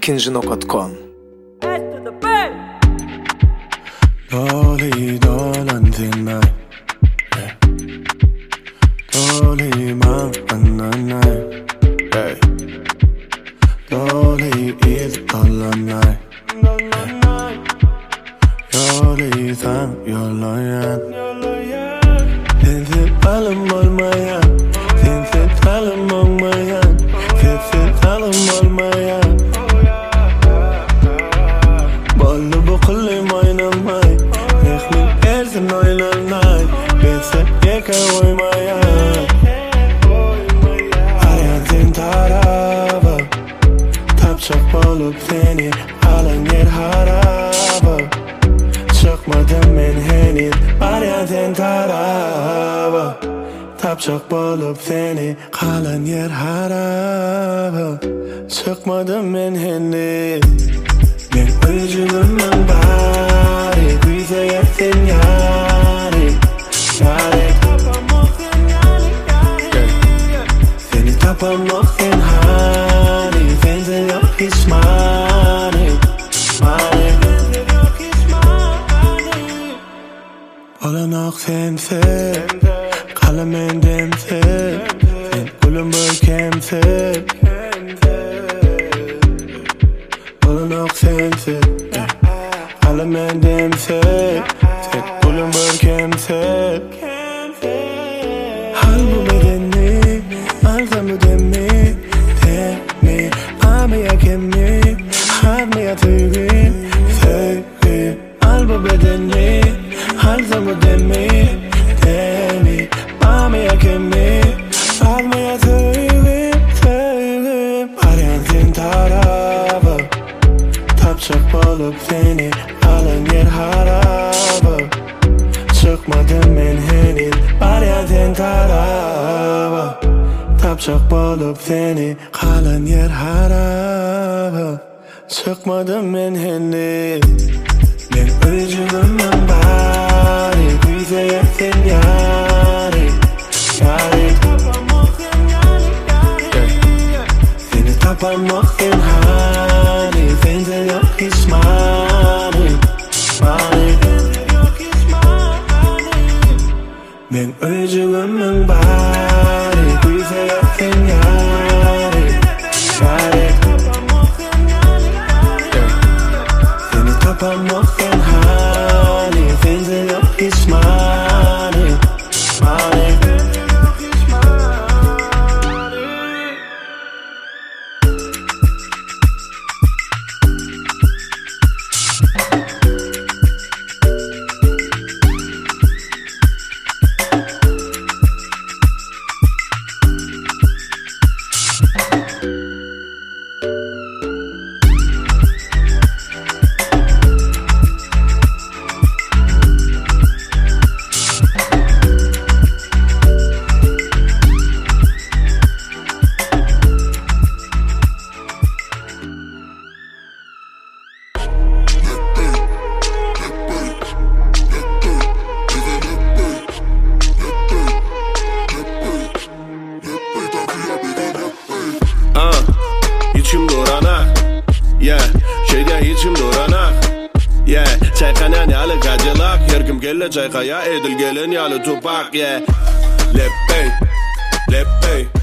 ilkinci.com. Dolly dolan dinay, Dolly man ananay, Dolly iz dolanay, Dolly sen yollayan, sensiz halim olmayan, sensiz halim olmayan, sensiz halim olmayan. Ballı bu kılım oynamay, nexmin ersin oynanay, bense yeka oymayan. Hayatın tarafı, tapşak bulup seni alan yer harabı. Çıkmadım ben henüz hayatın tarafı, tapşak bulup seni kalan yer harabı. Çıkmadım ben henüz. Men özümün bari, güzel etsin yari, yari. Seni tapamak sen hani, sensiz yok hiç mani, mani. Olanak sensin, kalım endemsin, sen gülüm bölkemsin. Olanak sensin, halim endemsin, sen gülüm bölkemsin. Hal bu bedeni, alza mı demi, demi. Amaya kemi, harmaya tüyüm, tüyüm. Hal bu bedeni, alza mı demi, demi. Amaya kemi, harmaya tüyüm, tüyüm. Aryansın tarafı, tapşak bulup seni alan yer harabı. Çıkmadım ben henüz hayatın tarafı, tapşak bulup seni kalan yer harabı. Çıkmadım ben henüz. Men özümün bari, güzel etsin yari, yari. Seni tapamak sen hani, sensiz yok hiç mani, mani. Men özümün bari, güzel etsin yari, yari. Seni tapamak sen hani, sensiz yok hiç mani, mani. İçim duranak, şeyde içim duranak, çaykanan yalı gacılak, her kim gelle çaykaya edil gelin yalı tupak, leppey, leppey.